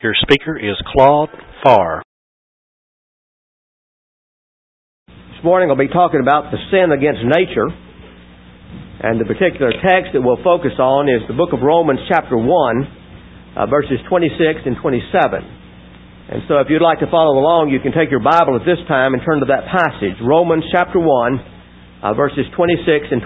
Your speaker is Claude Farr. This morning I'll be talking about the sin against nature. And the particular text that we'll focus on is the book of Romans chapter 1, verses 26 and 27. And so if you'd like to follow along, you can take your Bible at this time and turn to that passage. Romans chapter 1, verses 26 and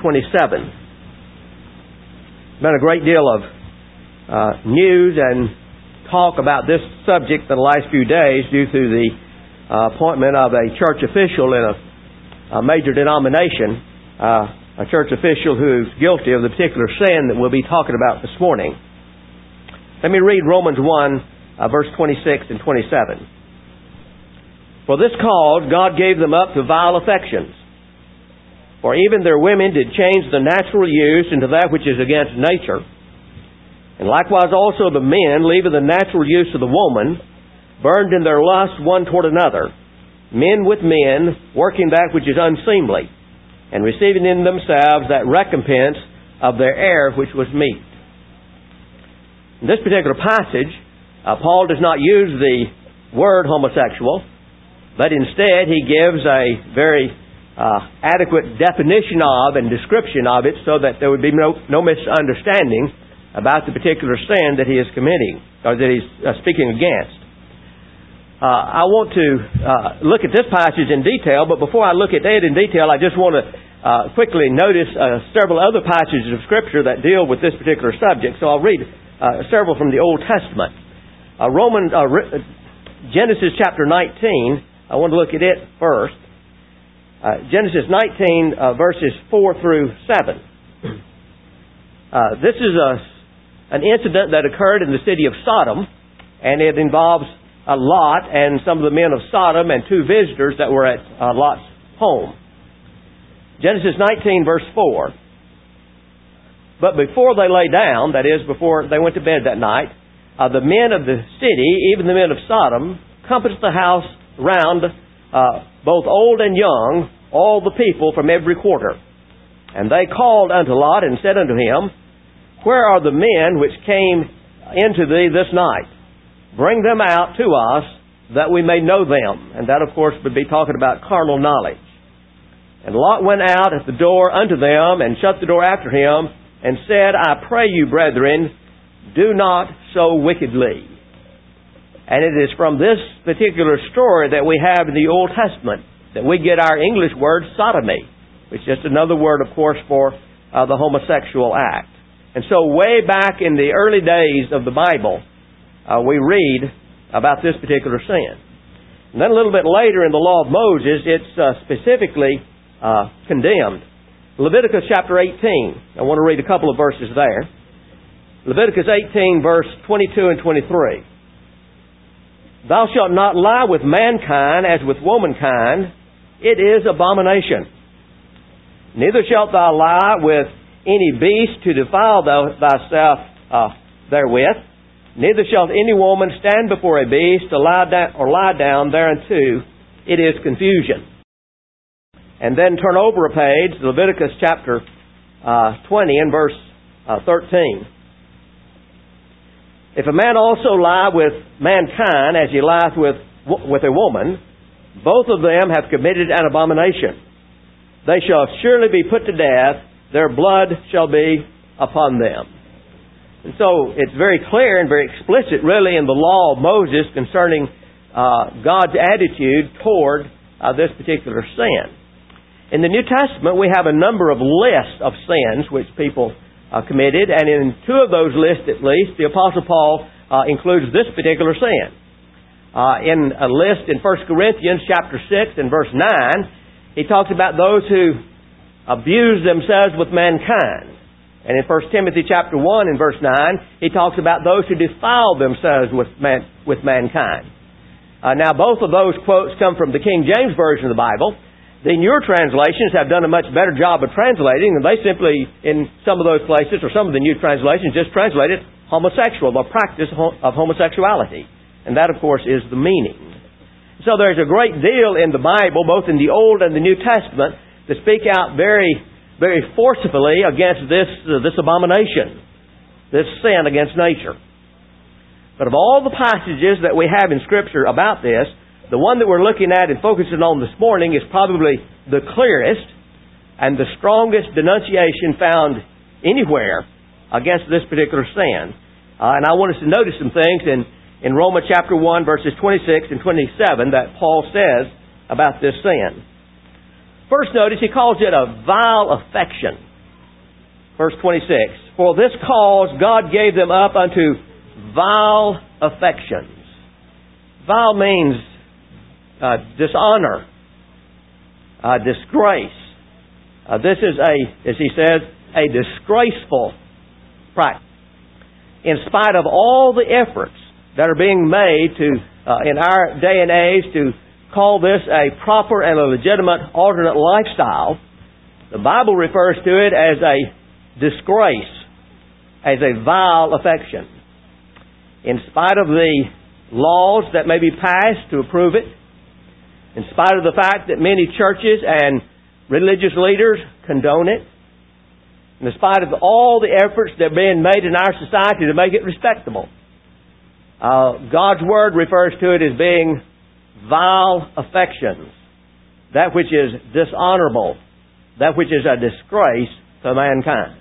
27. Been a great deal of news and talk about this subject in the last few days due to the appointment of a church official in a major denomination, a church official who's guilty of the particular sin that we'll be talking about this morning. Let me read Romans 1, verse 26 and 27. For this cause God gave them up to vile affections. For even their women did change the natural use into that which is against nature. And likewise also the men, leaving the natural use of the woman, burned in their lust one toward another, men with men, working that which is unseemly, and receiving in themselves that recompense of their error which was meet. In this particular passage, Paul does not use the word homosexual, but instead he gives a very adequate definition of and description of it so that there would be no misunderstanding about the particular sin that he is committing, or that he's speaking against. I want to look at this passage in detail, but before I look at it in detail, I just want to quickly notice several other passages of Scripture that deal with this particular subject. So I'll read several from the Old Testament. Genesis chapter 19, I want to look at it first. Genesis 19, verses 4 through 7. This is an incident that occurred in the city of Sodom, and it involves Lot and some of the men of Sodom and two visitors that were at Lot's home. Genesis 19, verse 4. But before they lay down, that is, before they went to bed that night, the men of the city, even the men of Sodom, compassed the house round, both old and young, all the people from every quarter. And they called unto Lot and said unto him, Where are the men which came into thee this night? Bring them out to us, that we may know them. And that, of course, would be talking about carnal knowledge. And Lot went out at the door unto them, and shut the door after him, and said, I pray you, brethren, do not so wickedly. And it is from this particular story that we have in the Old Testament that we get our English word sodomy, which is just another word, of course, for the homosexual act. And so way back in the early days of the Bible, we read about this particular sin. And then a little bit later in the law of Moses, it's specifically condemned. Leviticus chapter 18. I want to read a couple of verses there. Leviticus 18, verse 22 and 23. Thou shalt not lie with mankind as with womankind. It is abomination. Neither shalt thou lie with any beast to defile thyself therewith. Neither shalt any woman stand before a beast to lie down thereunto. It is confusion. And then turn over a page, Leviticus chapter 20 and verse 13. If a man also lie with mankind as he lieth with a woman, both of them have committed an abomination. They shall surely be put to death. Their blood shall be upon them. And so it's very clear and very explicit really in the law of Moses concerning God's attitude toward this particular sin. In the New Testament we have a number of lists of sins which people committed, and in two of those lists at least, the Apostle Paul includes this particular sin. In a list in 1 Corinthians chapter 6 and verse 9, he talks about those who abuse themselves with mankind. And in 1 Timothy chapter 1 and verse 9, he talks about those who defile themselves with mankind. Now both of those quotes come from the King James Version of the Bible. The newer translations have done a much better job of translating, and they simply, in some of those places, or some of the new translations, just translated homosexual, the practice of homosexuality. And that, of course, is the meaning. So there's a great deal in the Bible, both in the Old and the New Testament, to speak out very, very forcefully against this abomination, this sin against nature. But of all the passages that we have in Scripture about this, the one that we're looking at and focusing on this morning is probably the clearest and the strongest denunciation found anywhere against this particular sin. And I want us to notice some things in Romans chapter 1, verses 26 and 27 that Paul says about this sin. First, notice he calls it a vile affection. Verse 26, for this cause God gave them up unto vile affections. Vile means dishonor, disgrace. This is as he says, a disgraceful practice. In spite of all the efforts that are being made to, in our day and age, to call this a proper and a legitimate alternate lifestyle, the Bible refers to it as a disgrace, as a vile affection. In spite of the laws that may be passed to approve it, in spite of the fact that many churches and religious leaders condone it, in spite of all the efforts that are being made in our society to make it respectable, God's Word refers to it as being vile affections, that which is dishonorable, that which is a disgrace to mankind.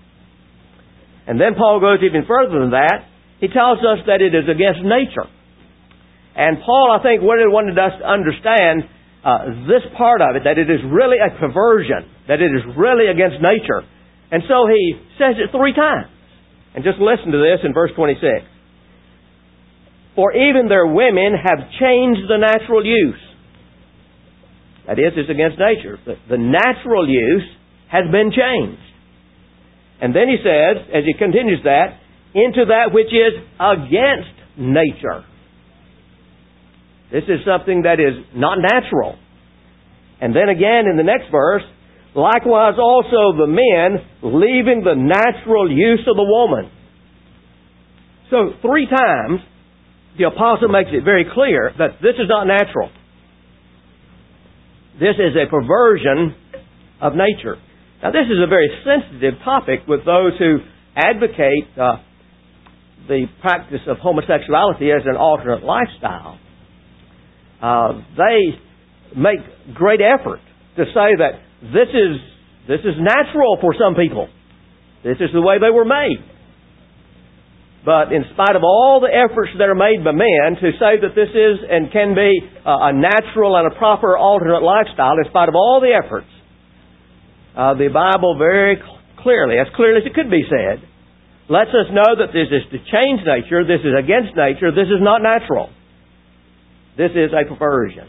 And then Paul goes even further than that. He tells us that it is against nature. And Paul, I think, really wanted us to understand this part of it, that it is really a perversion, that it is really against nature. And so he says it 3 times. And just listen to this in verse 26. For even their women have changed the natural use. That is, it's against nature. The natural use has been changed. And then he says, as he continues that, into that which is against nature. This is something that is not natural. And then again in the next verse, likewise also the men, leaving the natural use of the woman. So 3 times, the apostle makes it very clear that this is not natural. This is a perversion of nature. Now this is a very sensitive topic with those who advocate the practice of homosexuality as an alternate lifestyle. They make great effort to say that this is natural for some people. This is the way they were made. But in spite of all the efforts that are made by men to say that this is and can be a natural and a proper alternate lifestyle, in spite of all the efforts, the Bible very clearly as it could be said, lets us know that this is to change nature, this is against nature, this is not natural. This is a perversion.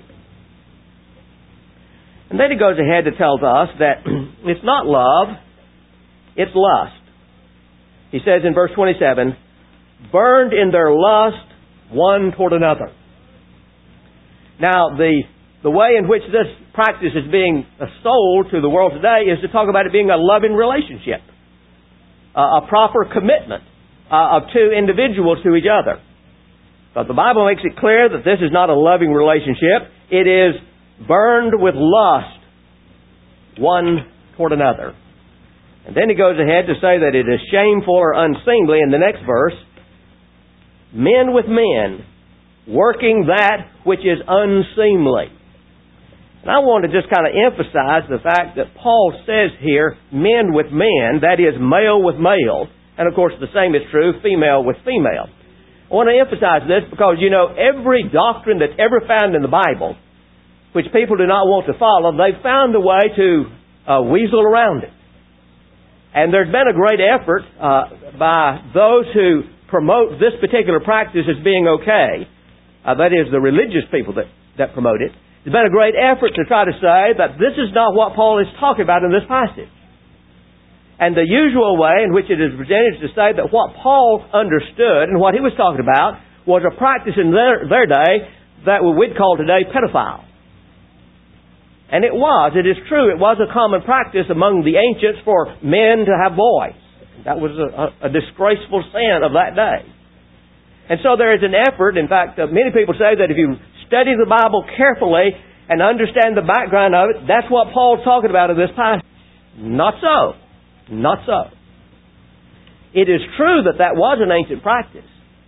And then he goes ahead to tell us that it's not love, it's lust. He says in verse 27, burned in their lust one toward another. Now, the way in which this practice is being sold to the world today is to talk about it being a loving relationship, a proper commitment of 2 individuals to each other. But the Bible makes it clear that this is not a loving relationship. It is burned with lust, one toward another. And then he goes ahead to say that it is shameful or unseemly in the next verse. Men with men, working that which is unseemly. And I want to just kind of emphasize the fact that Paul says here, men with men, that is male with male. And of course the same is true, female with female. I want to emphasize this because, every doctrine that's ever found in the Bible, which people do not want to follow, they've found a way to weasel around it. And there's been a great effort by those who promote this particular practice as being okay. That is, the religious people that promote it. There's been a great effort to try to say that this is not what Paul is talking about in this passage. And the usual way in which it is presented is to say that what Paul understood and what he was talking about was a practice in their day that we'd call today pedophile. And it is true, it was a common practice among the ancients for men to have boys. That was a disgraceful sin of that day. And so there is an effort, in fact, many people say that if you study the Bible carefully and understand the background of it, that's what Paul's talking about in this passage. Not so. Not so. It is true that was an ancient practice.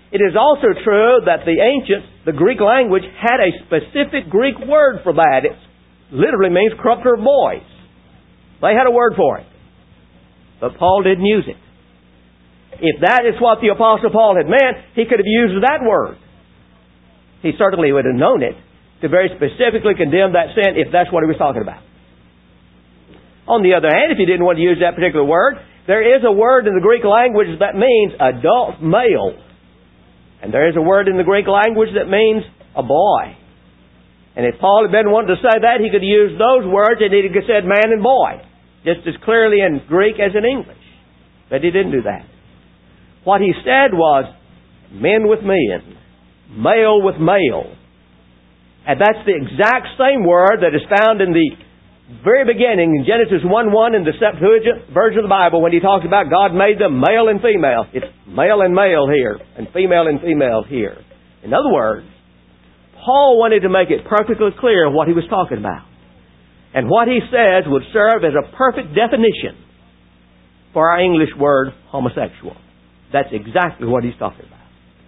It is also true that the ancients, the Greek language, had a specific Greek word for that. It literally means corrupter of boys. They had a word for it. But Paul didn't use it. If that is what the Apostle Paul had meant, he could have used that word. He certainly would have known it to very specifically condemn that sin if that's what he was talking about. On the other hand, if he didn't want to use that particular word, there is a word in the Greek language that means adult male. And there is a word in the Greek language that means a boy. And if Paul had been wanting to say that, he could have used those words and he could have said man and boy, just as clearly in Greek as in English. But he didn't do that. What he said was men with men, male with male. And that's the exact same word that is found in the very beginning in Genesis 1:1 in the Septuagint version of the Bible when he talks about God made them male and female. It's male and male here and female here. In other words, Paul wanted to make it perfectly clear what he was talking about. And what he says would serve as a perfect definition for our English word homosexual. That's exactly what he's talking about.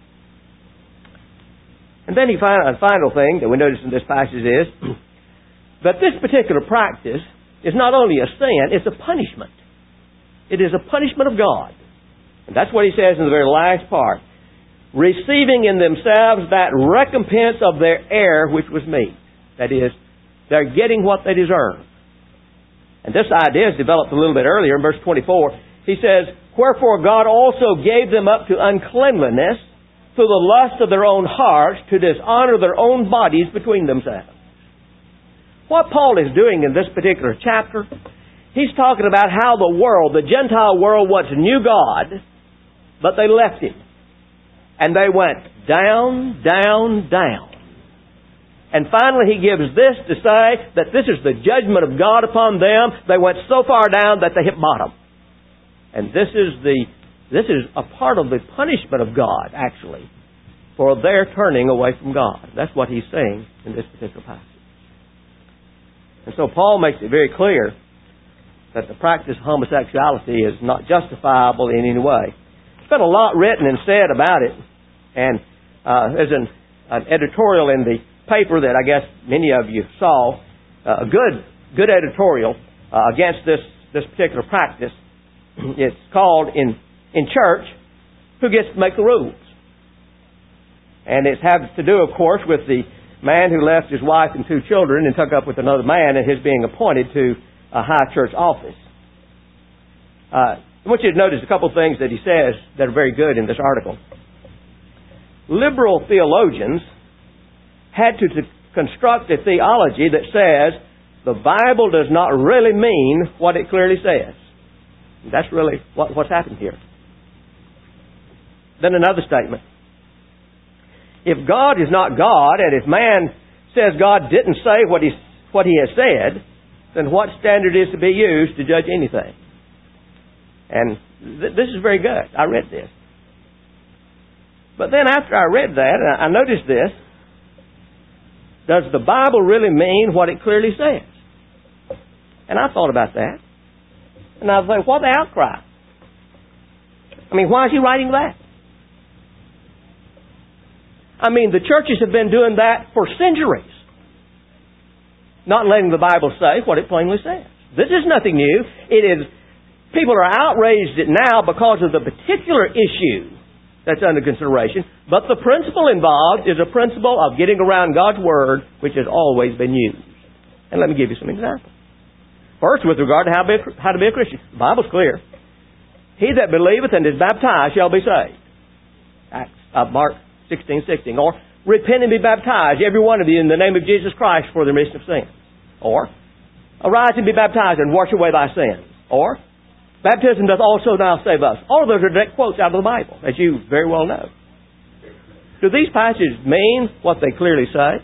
And then a final thing that we notice in this passage is that this particular practice is not only a sin, it's a punishment. It is a punishment of God. And that's what he says in the very last part. Receiving in themselves that recompense of their error which was meet. That is, they're getting what they deserve. And this idea is developed a little bit earlier in verse 24. He says, wherefore God also gave them up to uncleanliness through the lust of their own hearts to dishonor their own bodies between themselves. What Paul is doing in this particular chapter, he's talking about how the world, the Gentile world, once knew God, but they left Him. And they went down, down, down. And finally he gives this to say that this is the judgment of God upon them. They went so far down that they hit bottom. And this is a part of the punishment of God, actually, for their turning away from God. That's what he's saying in this particular passage. And so Paul makes it very clear that the practice of homosexuality is not justifiable in any way. There's been a lot written and said about it. And there's an editorial in the paper that I guess many of you saw, a good editorial against this particular practice. It's called in church, who gets to make the rules? And it's had to do, of course, with the man who left his wife and 2 children and took up with another man and his being appointed to a high church office. I want you to notice a couple of things that he says that are very good in this article. Liberal theologians had to construct a theology that says the Bible does not really mean what it clearly says. That's really what's happened here. Then another statement. If God is not God, and if man says God didn't say what he has said, then what standard is to be used to judge anything? And this is very good. I read this. But then after I read that, I noticed this. Does the Bible really mean what it clearly says? And I thought about that. And I was like, what the outcry? I mean, why is he writing that? I mean, the churches have been doing that for centuries. Not letting the Bible say what it plainly says. This is nothing new. People are outraged at now because of the particular issue that's under consideration. But the principle involved is a principle of getting around God's Word, which has always been used. And let me give you some examples. First, with regard to how to be a Christian. The Bible's clear. He that believeth and is baptized shall be saved. Mark 16:16. Or, repent and be baptized, every one of you, in the name of Jesus Christ for the remission of sins. Or, arise and be baptized and wash away thy sins. Or, baptism doth also now save us. All of those are direct quotes out of the Bible, as you very well know. Do these passages mean what they clearly say?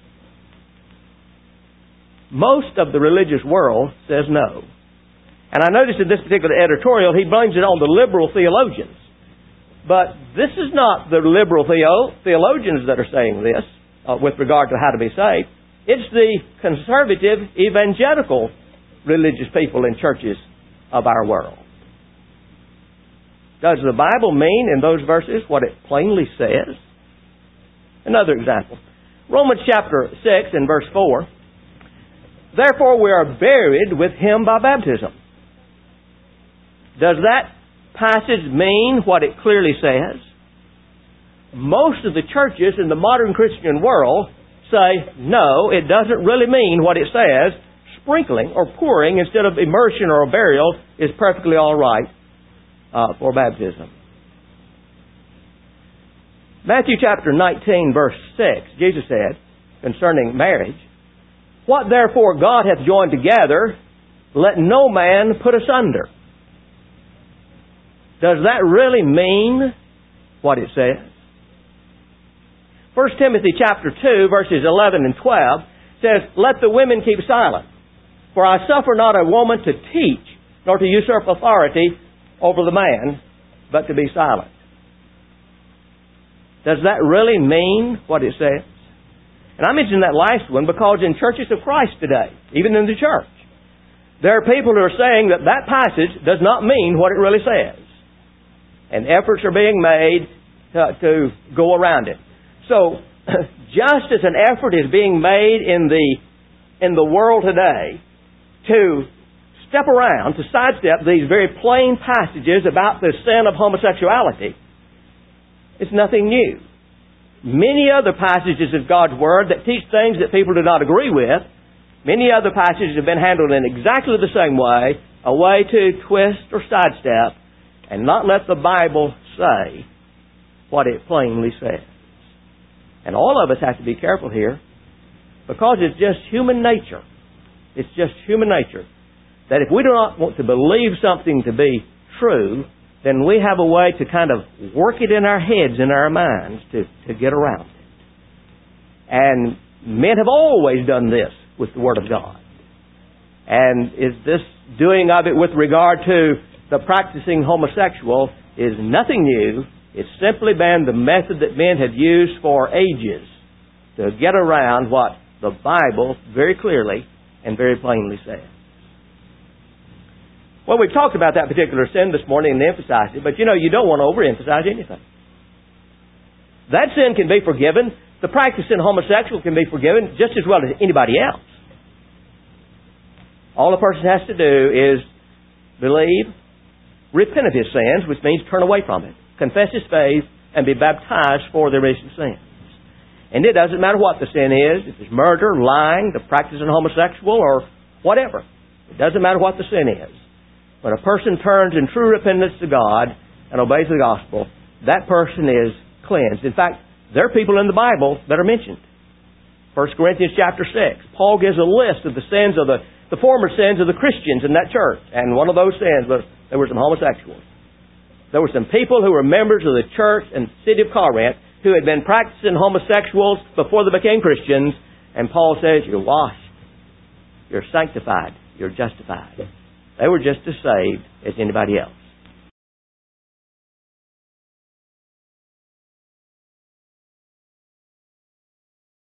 Most of the religious world says no. And I noticed in this particular editorial, he blames it on the liberal theologians. But this is not the liberal theologians that are saying this with regard to how to be saved. It's the conservative, evangelical religious people in churches of our world. Does the Bible mean in those verses what it plainly says? Another example. Romans chapter 6 and verse 4. Therefore we are buried with Him by baptism. Does that passage mean what it clearly says? Most of the churches in the modern Christian world say, no, it doesn't really mean what it says. Sprinkling or pouring instead of immersion or a burial is perfectly all right for baptism. Matthew chapter 19 verse 6, Jesus said concerning marriage, what therefore God hath joined together, let no man put asunder. Does that really mean what it says? 1 Timothy chapter 2 verses 11 and 12 says, let the women keep silent, for I suffer not a woman to teach, nor to usurp authority over the man, but to be silent. Does that really mean what it says? And I mentioned that last one because in churches of Christ today, even in the church, there are people who are saying that that passage does not mean what it really says. And efforts are being made to go around it. So, just as an effort is being made in the world today to step around, to sidestep these very plain passages about the sin of homosexuality, it's nothing new. Many other passages of God's Word that teach things that people do not agree with, many other passages have been handled in exactly the same way, a way to twist or sidestep and not let the Bible say what it plainly says. And all of us have to be careful here because it's just human nature. It's just human nature that if we do not want to believe something to be true, then we have a way to kind of work it in our heads and our minds to get around it. And men have always done this with the Word of God. And is this doing of it with regard to the practicing homosexual is nothing new. It's simply been the method that men have used for ages to get around what the Bible very clearly and very plainly says. Well, we've talked about that particular sin this morning and emphasized it, but you don't want to overemphasize anything. That sin can be forgiven. The practice in homosexual can be forgiven just as well as anybody else. All a person has to do is believe, repent of his sins, which means turn away from it, confess his faith, and be baptized for the remission of sins. And it doesn't matter what the sin is, if it's murder, lying, the practice of homosexual, or whatever. It doesn't matter what the sin is. When a person turns in true repentance to God and obeys the gospel, that person is cleansed. In fact, there are people in the Bible that are mentioned. 1 Corinthians chapter 6. Paul gives a list of the sins of the former sins of the Christians in that church. And one of those sins was there were some homosexuals. There were some people who were members of the church and city of Corinth who had been practicing homosexuals before they became Christians. And Paul says, you're washed, you're sanctified, you're justified. They were just as saved as anybody else.